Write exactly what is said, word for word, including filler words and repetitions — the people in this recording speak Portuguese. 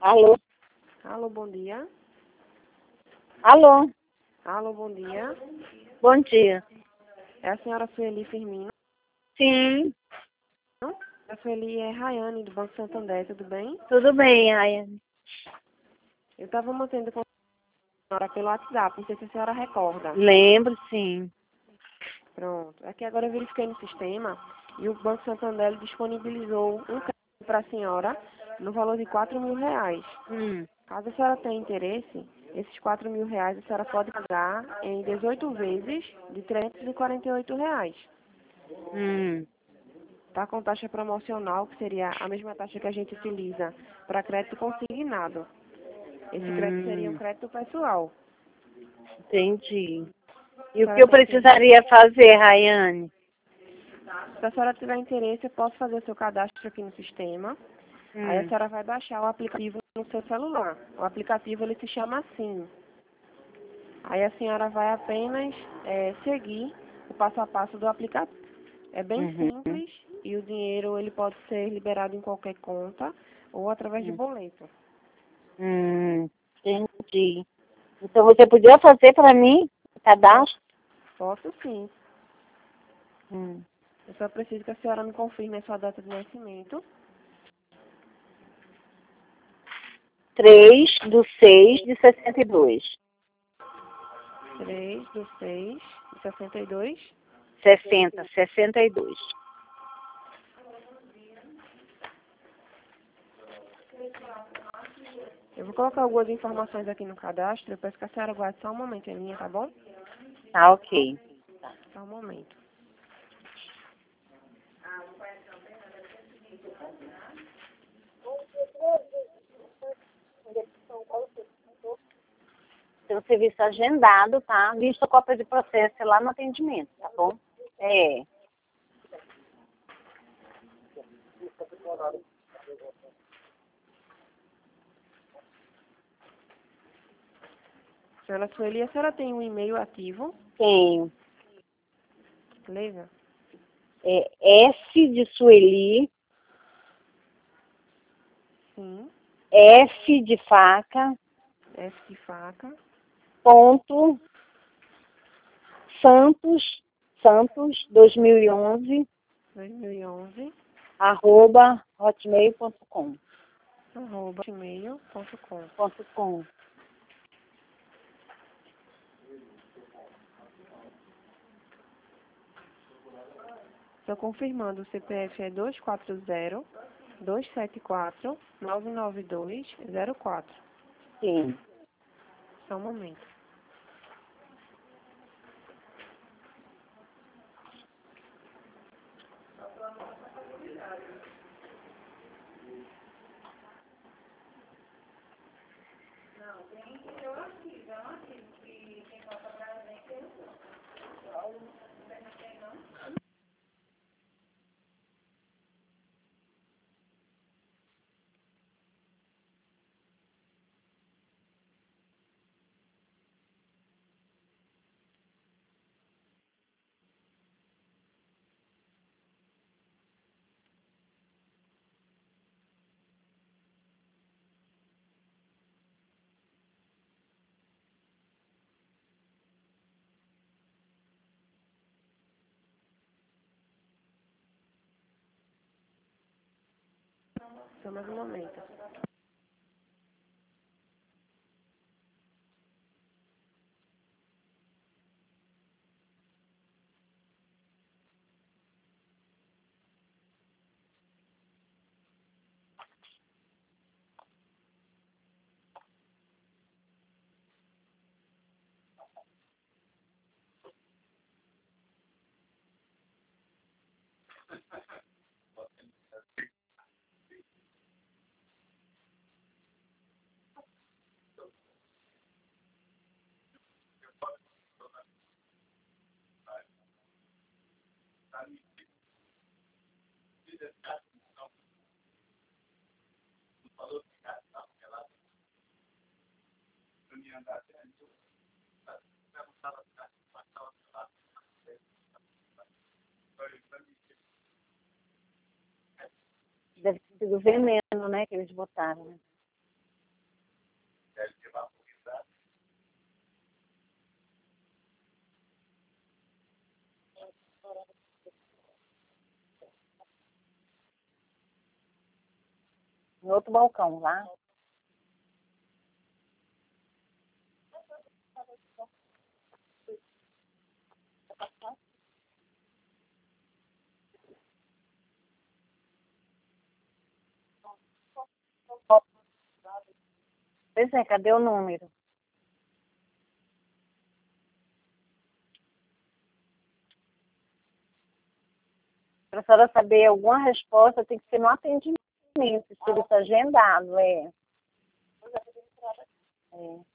Alô? Alô, bom dia. Alô? Alô, bom dia. Bom dia. É a senhora Sueli Firmino. Sim, A Sueli é Rayane, do Banco Santander, tudo bem? tudo bem, Rayane. Eu estava mantendo com a senhora pelo WhatsApp, não sei se a senhora recorda. Lembro, sim. Pronto. Aqui agora eu verifiquei no sistema e o Banco Santander disponibilizou um crédito para a senhora no valor de quatro mil reais. Hum, Caso a senhora tenha interesse, esses quatro mil reais a senhora pode pagar em dezoito vezes de trezentos e quarenta e oito reais. hum, Tá com taxa promocional, que seria a mesma taxa que a gente utiliza para crédito consignado. Esse crédito seria um hum, crédito pessoal. entendi. A E o que senhora eu tem interesse? precisaria fazer, Rayane? Se a senhora tiver interesse, eu posso fazer o seu cadastro aqui no sistema. Aí a Hum, senhora vai baixar o aplicativo no seu celular. O aplicativo ele se chama assim. Aí a senhora vai apenas é, seguir o passo a passo do aplicativo. É bem uhum, simples e o dinheiro ele pode ser liberado em qualquer conta ou através de hum, boleto. hum, entendi. Então você podia fazer para mim o Posso, cadastro? posso sim. Hum. Eu só preciso que a senhora me confirme a sua data de nascimento. três do seis de sessenta e dois. três do seis de sessenta e dois. sessenta, sessenta e dois. Eu vou colocar algumas informações aqui no cadastro. Eu peço que a senhora guarde só um momento em linha, tá bom? Tá, ok. Só um momento. Seu serviço agendado, tá? Visto a cópia de processo lá no atendimento, tá bom? É. Senhora Sueli, a senhora tem um e-mail ativo? Tenho. Beleza? É S de Sueli, Sim. F de faca, F de faca. ponto, Santos, Santos, dois mil e onze, dois mil e onze. arroba, hotmail ponto com. Arroba gmail ponto com. Ponto com. Estou confirmando, o C P F é dois quatro zero, dois sete quatro, nove nove dois, zero quatro. Sim. Só um momento. Só mais um momento. Deve ter sido veneno, né, que eles botaram, né? Em outro balcão lá. Pois é, cadê o número? Para a senhora saber alguma resposta, tem que ser no atendimento, se ele está agendado, é. É.